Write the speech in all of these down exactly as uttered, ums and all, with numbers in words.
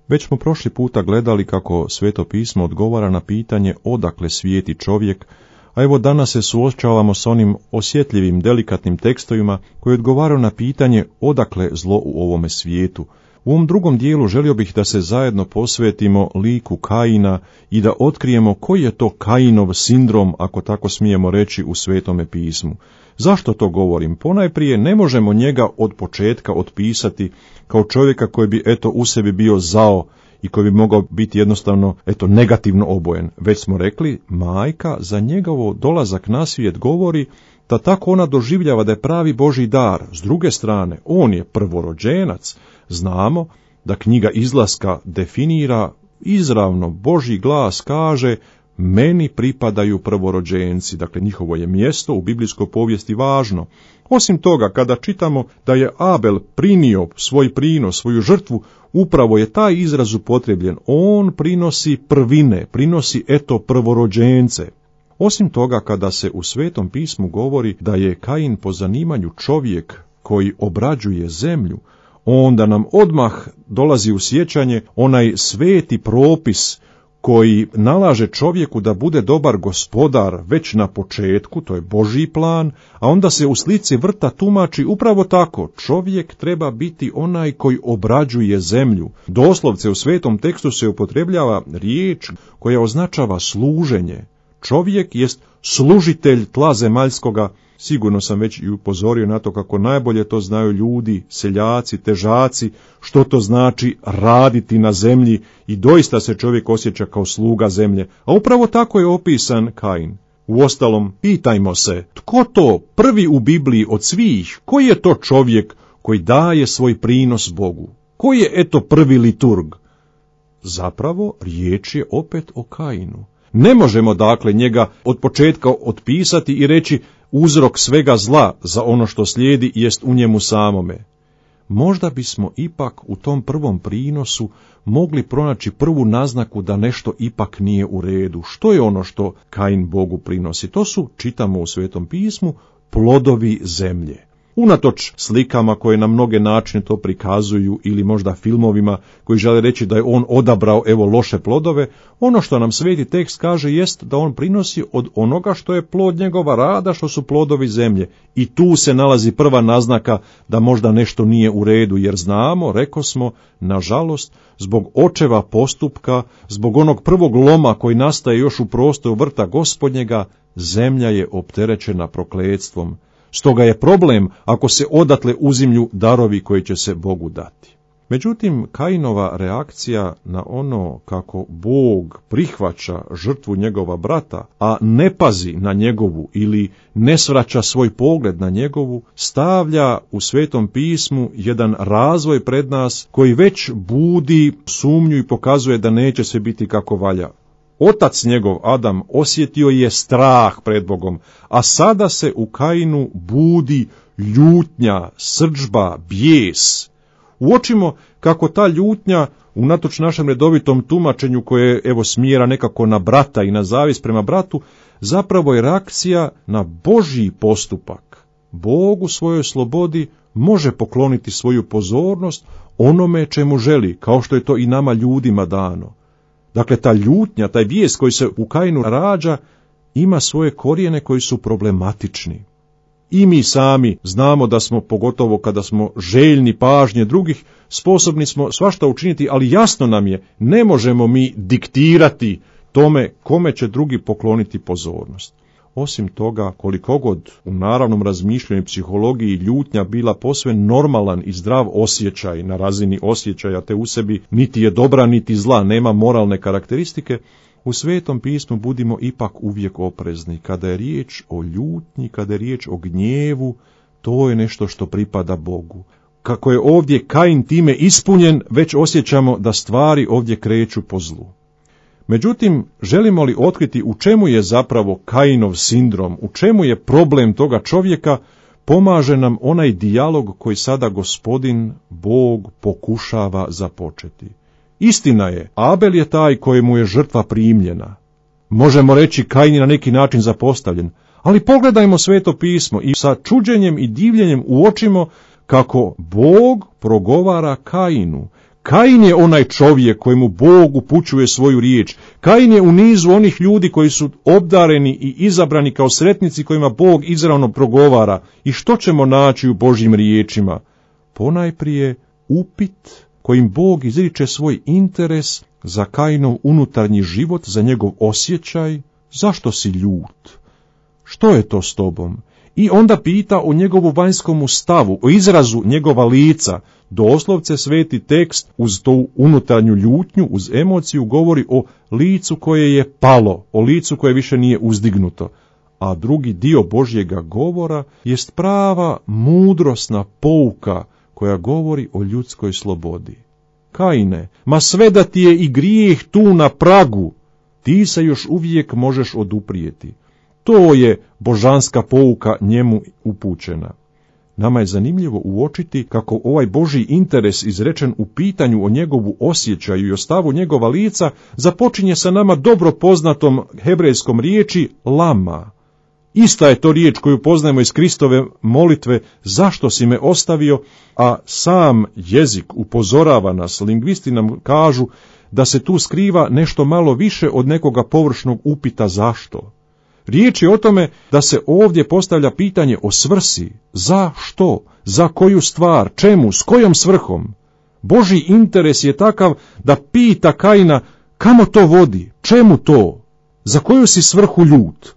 Već smo prošli puta gledali kako Sveto pismo odgovara na pitanje odakle svijeti čovjek, a evo danas se suočavamo s onim osjetljivim, delikatnim tekstovima koji odgovaraju na pitanje odakle zlo u ovome svijetu. U ovom drugom dijelu želio bih da se zajedno posvetimo liku Kaina i da otkrijemo koji je to Kainov sindrom, ako tako smijemo reći, u Svetome pismu. Zašto to govorim? Ponajprije ne možemo njega od početka otpisati kao čovjeka koji bi eto u sebi bio zao i koji bi mogao biti jednostavno eto negativno obojen. Već smo rekli, majka za njegovo dolazak na svijet govori da tako ona doživljava da je pravi Božji dar. S druge strane, on je prvorođenac. Znamo da knjiga Izlaska definira izravno, Božji glas kaže meni pripadaju prvorođenci, dakle njihovo je mjesto u biblijskoj povijesti važno. Osim toga, kada čitamo da je Abel prinio svoj prinos, svoju žrtvu, upravo je taj izraz upotrebljen. On prinosi prvine, prinosi eto prvorođence. Osim toga, kada se u Svetom pismu govori da je Kain po zanimanju čovjek koji obrađuje zemlju, onda nam odmah dolazi u sjećanje onaj sveti propis koji nalaže čovjeku da bude dobar gospodar već na početku, to je Božji plan, a onda se u slici vrta tumači upravo tako, čovjek treba biti onaj koji obrađuje zemlju. Doslovce u svetom tekstu se upotrebljava riječ koja označava služenje. Čovjek jest služitelj tla zemaljskoga. Sigurno sam već i upozorio na to kako najbolje to znaju ljudi, seljaci, težaci, što to znači raditi na zemlji i doista se čovjek osjeća kao sluga zemlje. A upravo tako je opisan Kain. Uostalom, pitajmo se, tko to prvi u Bibliji od svih, koji je to čovjek koji daje svoj prinos Bogu? Koji je eto prvi liturg? Zapravo, riječ je opet o Kainu. Ne možemo dakle njega od početka otpisati i reći uzrok svega zla za ono što slijedi jest u njemu samome. Možda bismo ipak u tom prvom prinosu mogli pronaći prvu naznaku da nešto ipak nije u redu. Što je ono što Kain Bogu prinosi? To su, čitamo u Svetom pismu, plodovi zemlje. Unatoč slikama koje na mnoge načine to prikazuju ili možda filmovima koji žele reći da je on odabrao evo loše plodove, ono što nam sveti tekst kaže jest da on prinosi od onoga što je plod njegova rada, što su plodovi zemlje. I tu se nalazi prva naznaka da možda nešto nije u redu, jer znamo, rekosmo, nažalost, zbog očeva postupka, zbog onog prvog loma koji nastaje još u prostoru vrta Gospodnjega, zemlja je opterećena prokletstvom. Stoga je problem ako se odatle uzimlju darovi koji će se Bogu dati. Međutim, Kainova reakcija na ono kako Bog prihvaća žrtvu njegova brata, a ne pazi na njegovu ili ne svraća svoj pogled na njegovu, stavlja u Svetom pismu jedan razvoj pred nas koji već budi sumnju i pokazuje da neće sve biti kako valja. Otac njegov, Adam, osjetio je strah pred Bogom, a sada se u Kainu budi ljutnja, srdžba, bijes. Uočimo kako ta ljutnja, unatoč našem redovitom tumačenju koje evo smjera nekako na brata i na zavist prema bratu, zapravo je reakcija na Božji postupak. Bog u svojoj slobodi može pokloniti svoju pozornost onome čemu želi, kao što je to i nama ljudima dano. Dakle, ta ljutnja, taj bijes koji se u Kainu rađa, ima svoje korijene koji su problematični. I mi sami znamo da smo, pogotovo kada smo željni pažnje drugih, sposobni smo svašta učiniti, ali jasno nam je, ne možemo mi diktirati tome kome će drugi pokloniti pozornost. Osim toga, koliko god u naravnom razmišljanju i psihologiji ljutnja bila posve normalan i zdrav osjećaj na razini osjećaja, te u sebi niti je dobra niti zla, nema moralne karakteristike, u Svetom pismu budimo ipak uvijek oprezni. Kada je riječ o ljutnji, kada je riječ o gnjevu, to je nešto što pripada Bogu. Kako je ovdje Kain time ispunjen, već osjećamo da stvari ovdje kreću po zlu. Međutim, želimo li otkriti u čemu je zapravo Kainov sindrom, u čemu je problem toga čovjeka, pomaže nam onaj dijalog koji sada Gospodin Bog pokušava započeti. Istina je, Abel je taj kojemu je žrtva primljena. Možemo reći Kain je na neki način zapostavljen, ali pogledajmo Sveto pismo i sa čuđenjem i divljenjem uočimo kako Bog progovara Kainu. Kain je onaj čovjek kojemu Bog upućuje svoju riječ. Kain je u nizu onih ljudi koji su obdareni i izabrani kao sretnici kojima Bog izravno progovara. I što ćemo naći u Božjim riječima? Ponajprije upit kojim Bog izriče svoj interes za Kainov unutarnji život, za njegov osjećaj. Zašto si ljut? Što je to s tobom? I onda pita o njegovu vanjskom stavu, o izrazu njegova lica. Doslovce sveti tekst uz tu unutarnju ljutnju, uz emociju, govori o licu koje je palo, o licu koje više nije uzdignuto. A drugi dio Božjega govora jest prava mudrosna pouka koja govori o ljudskoj slobodi. Kaine, ma sve da ti je i grijeh tu na pragu, ti se još uvijek možeš oduprijeti. To je božanska pouka njemu upućena. Nama je zanimljivo uočiti kako ovaj Božji interes izrečen u pitanju o njegovu osjećaju i o stavu njegova lica započinje sa nama dobro poznatom hebrejskom riječi lama. Ista je to riječ koju poznajemo iz Kristove molitve zašto si me ostavio, a sam jezik upozorava nas, lingvisti nam kažu da se tu skriva nešto malo više od nekoga površnog upita zašto. Riječ je o tome da se ovdje postavlja pitanje o svrsi, za što, za koju stvar, čemu, s kojom svrhom. Božji interes je takav da pita Kaina kamo to vodi, čemu to, za koju si svrhu ljut.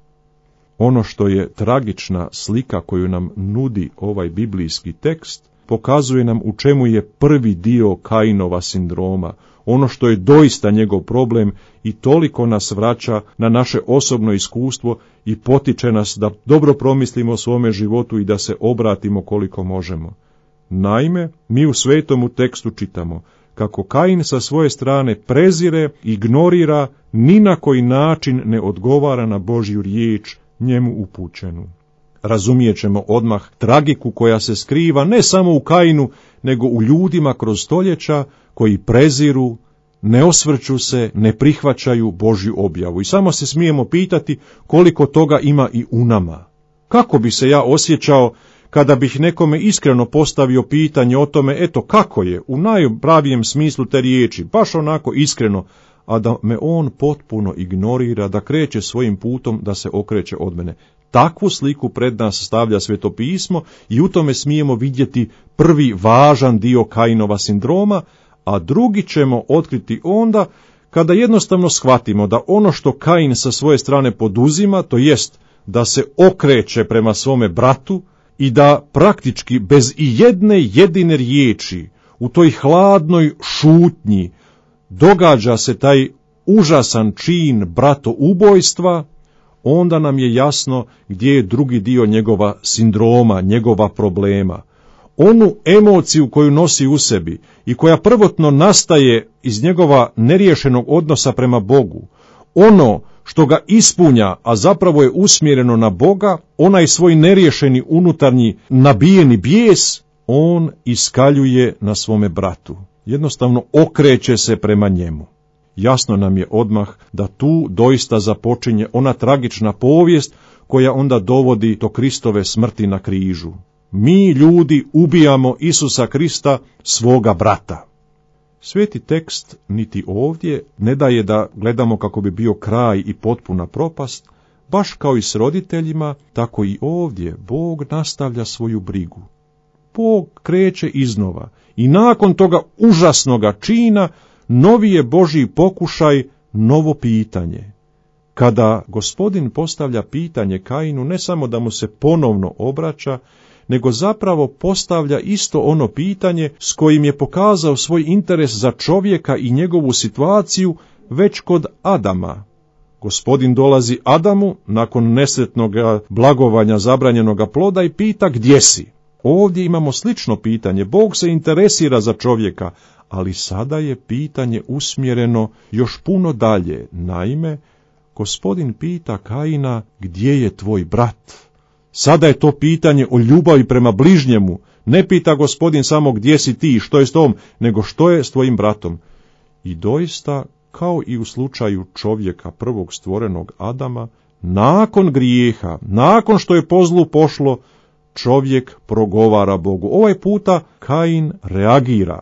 Ono što je tragična slika koju nam nudi ovaj biblijski tekst, pokazuje nam u čemu je prvi dio Kainova sindroma, ono što je doista njegov problem i toliko nas vraća na naše osobno iskustvo i potiče nas da dobro promislimo o svome životu i da se obratimo koliko možemo. Naime, mi u svetomu tekstu čitamo kako Kain sa svoje strane prezire, ignorira, ni na koji način ne odgovara na Božju riječ njemu upućenu. Razumijet ćemo odmah tragiku koja se skriva ne samo u Kainu, nego u ljudima kroz stoljeća koji preziru, ne osvrću se, ne prihvaćaju Božju objavu. I samo se smijemo pitati koliko toga ima i u nama. Kako bi se ja osjećao kada bih nekome iskreno postavio pitanje o tome, eto kako je, u najpravijem smislu te riječi, baš onako iskreno, a da me on potpuno ignorira, da kreće svojim putom, da se okreće od mene. Takvu sliku pred nas stavlja Sveto pismo i u tome smijemo vidjeti prvi važan dio Kainova sindroma, a drugi ćemo otkriti onda kada jednostavno shvatimo da ono što Kain sa svoje strane poduzima, to jest da se okreće prema svome bratu i da praktički bez i jedne jedine riječi u toj hladnoj šutnji događa se taj užasan čin bratoubojstva, onda nam je jasno gdje je drugi dio njegova sindroma, njegova problema. Onu emociju koju nosi u sebi i koja prvotno nastaje iz njegova neriješenog odnosa prema Bogu, ono što ga ispunja, a zapravo je usmjereno na Boga, onaj svoj neriješeni unutarnji nabijeni bijes, on iskaljuje na svome bratu. Jednostavno okreće se prema njemu. Jasno nam je odmah da tu doista započinje ona tragična povijest koja onda dovodi do Kristove smrti na križu. Mi ljudi ubijamo Isusa Krista, svoga brata. Sveti tekst niti ovdje ne daje da gledamo kako bi bio kraj i potpuna propast, baš kao i s roditeljima, tako i ovdje Bog nastavlja svoju brigu. Bog kreće iznova i nakon toga užasnoga čina novi je Božji pokušaj, novo pitanje. Kada Gospodin postavlja pitanje Kainu, ne samo da mu se ponovno obraća, nego zapravo postavlja isto ono pitanje s kojim je pokazao svoj interes za čovjeka i njegovu situaciju već kod Adama. Gospodin dolazi Adamu nakon nesretnog blagovanja zabranjenoga ploda i pita gdje si. Ovdje imamo slično pitanje. Bog se interesira za čovjeka, ali sada je pitanje usmjereno još puno dalje. Naime, Gospodin pita Kaina gdje je tvoj brat. Sada je to pitanje o ljubavi prema bližnjemu. Ne pita Gospodin samo gdje si ti, što je s tom, nego što je s tvojim bratom. I doista, kao i u slučaju čovjeka prvog stvorenog Adama, nakon grijeha, nakon što je po zlu pošlo, čovjek progovara Bogu. Ovaj puta Kain reagira.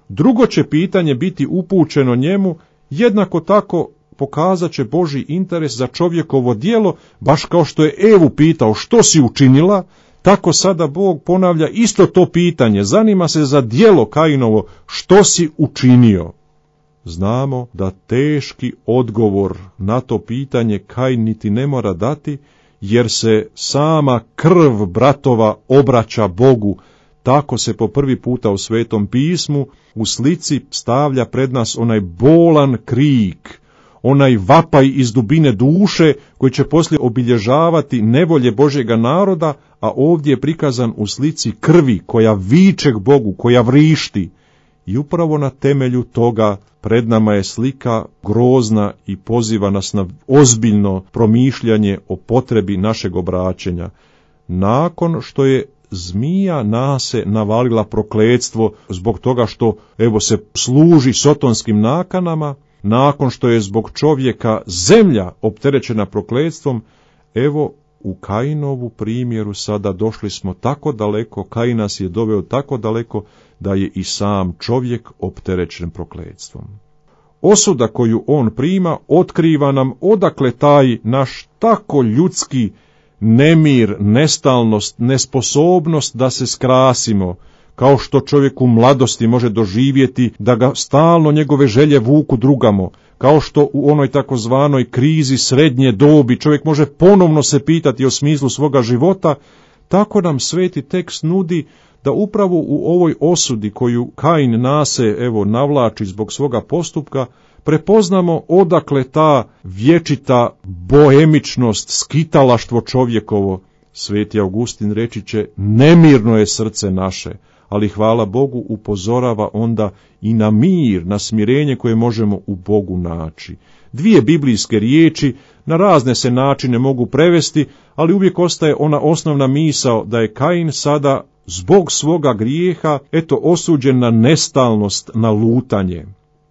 drugo će pitanje biti upućeno njemu, jednako tako pokazat će Božji interes za čovjekovo djelo, baš kao što je Evu pitao što si učinila, tako sada Bog ponavlja isto to pitanje, zanima se za djelo Kainovo, što si učinio. Znamo da teški odgovor na to pitanje Kain niti ne mora dati, jer se sama krv bratova obraća Bogu. Tako se po prvi puta u Svetom pismu u slici stavlja pred nas onaj bolan krik, onaj vapaj iz dubine duše koji će poslije obilježavati nevolje Božjega naroda, a ovdje je prikazan u slici krvi koja viče k Bogu, koja vrišti. I upravo na temelju toga pred nama je slika grozna i poziva nas na ozbiljno promišljanje o potrebi našeg obraćenja. Nakon što je zmija nase navalila prokletstvo zbog toga što evo se služi sotonskim nakanama, nakon što je zbog čovjeka zemlja opterećena prokletstvom, evo u Kainovu primjeru sada došli smo tako daleko, Kain nas je doveo tako daleko da je i sam čovjek opterećen prokletstvom. Osuda koju on prima otkriva nam odakle taj naš tako ljudski nemir, nestalnost, nesposobnost da se skrasimo, kao što čovjek u mladosti može doživjeti da ga stalno njegove želje vuku drugamo, kao što u onoj takozvanoj krizi srednje dobi čovjek može ponovno se pitati o smislu svoga života, tako nam sveti tekst nudi da upravo u ovoj osudi koju Kain nase evo navlači zbog svoga postupka, prepoznamo odakle ta vječita boemičnost, skitalaštvo čovjekovo. Sveti Augustin reći će, nemirno je srce naše, ali hvala Bogu upozorava onda i na mir, na smirenje koje možemo u Bogu naći. Dvije biblijske riječi na razne se načine mogu prevesti, ali uvijek ostaje ona osnovna misao da je Kain sada zbog svoga grijeha eto osuđen na nestalnost, na lutanje.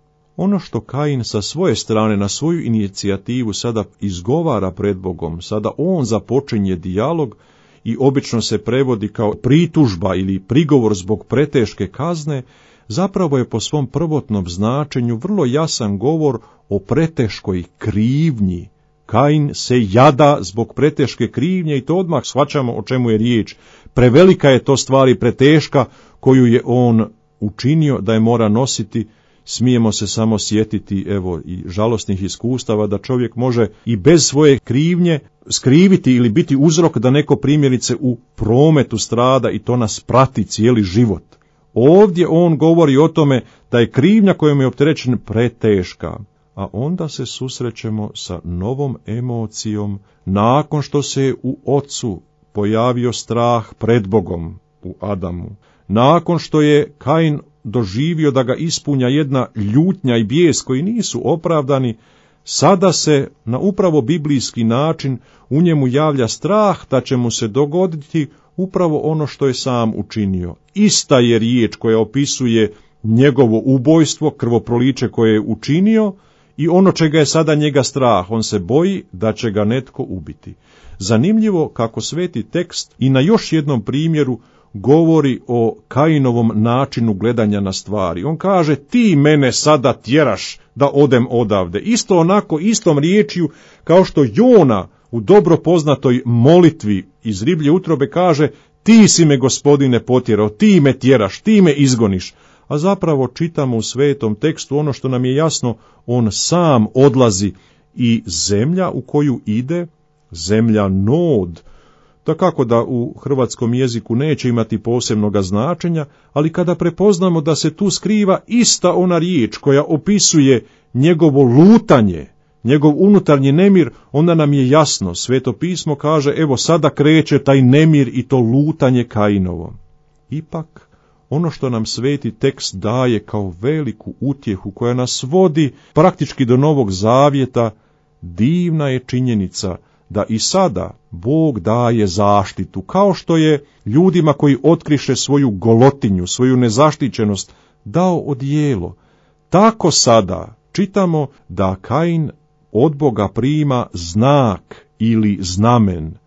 Ono što Kain sa svoje strane na svoju inicijativu sada izgovara pred Bogom, sada on započinje dijalog i obično se prevodi kao pritužba ili prigovor zbog preteške kazne, zapravo je po svom prvotnom značenju vrlo jasan govor o preteškoj krivnji. Kain se jada zbog preteške krivnje i to odmah shvaćamo o čemu je riječ. Prevelika je to stvar i preteška koju je on učinio da je mora nositi. Smijemo se samo sjetiti evo i žalosnih iskustava da čovjek može i bez svoje krivnje skriviti ili biti uzrok da neko primjerice u prometu strada i to nas prati cijeli život. Ovdje on govori o tome da je krivnja kojom je opterećen preteška, a onda se susrećemo sa novom emocijom nakon što se u ocu pojavio strah pred Bogom u Adamu, nakon što je Kain doživio da ga ispunja jedna ljutnja i bijes koji nisu opravdani, sada se na upravo biblijski način u njemu javlja strah da će mu se dogoditi upravo ono što je sam učinio. Ista je riječ koja opisuje njegovo ubojstvo, krvoproliće koje je učinio i ono čega je sada njega strah. On se boji da će ga netko ubiti. Zanimljivo kako sveti tekst i na još jednom primjeru govori o Kainovom načinu gledanja na stvari. On kaže, ti mene sada tjeraš da odem odavde. Isto onako, istom riječju kao što Jona u dobro poznatoj molitvi iz riblje utrobe kaže, ti si me gospodine potjerao, ti me tjeraš, ti me izgoniš. A zapravo čitamo u svetom tekstu ono što nam je jasno, on sam odlazi i zemlja u koju ide, zemlja Nod, dakako da u hrvatskom jeziku neće imati posebnoga značenja, ali kada prepoznamo da se tu skriva ista ona riječ koja opisuje njegovo lutanje, njegov unutarnji nemir, onda nam je jasno, Sveto pismo kaže, evo sada kreće taj nemir i to lutanje Kainovo. Ipak, ono što nam sveti tekst daje kao veliku utjehu koja nas vodi praktički do Novog Zavjeta, divna je činjenica da i sada Bog daje zaštitu, kao što je ljudima koji otkriše svoju golotinju, svoju nezaštićenost, dao odijelo. Tako sada čitamo da Kain od Boga prima znak ili znamen.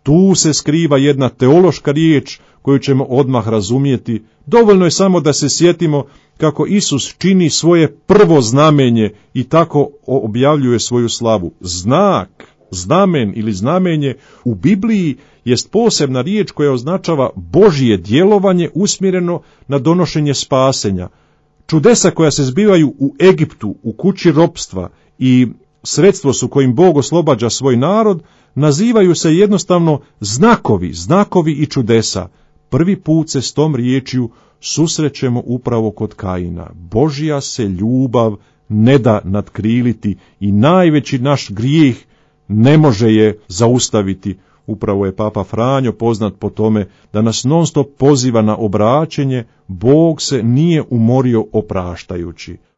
Tu se skriva jedna teološka riječ koju ćemo odmah razumjeti. Dovoljno je samo da se sjetimo kako Isus čini svoje prvo znamenje i tako objavljuje svoju slavu. Znak, znamen ili znamenje u Bibliji jest posebna riječ koja označava Božje djelovanje usmjereno na donošenje spasenja. Čudesa koja se zbivaju u Egiptu, u kući ropstva i sredstvo su kojim Bog oslobađa svoj narod, nazivaju se jednostavno znakovi, znakovi i čudesa. Prvi put se s tom riječju susrećemo upravo kod Kaina. Božja se ljubav ne da nadkriliti i najveći naš grijeh ne može je zaustaviti. Upravo je Papa Franjo poznat po tome da nas non stop poziva na obraćenje. Bog se nije umorio opraštajući.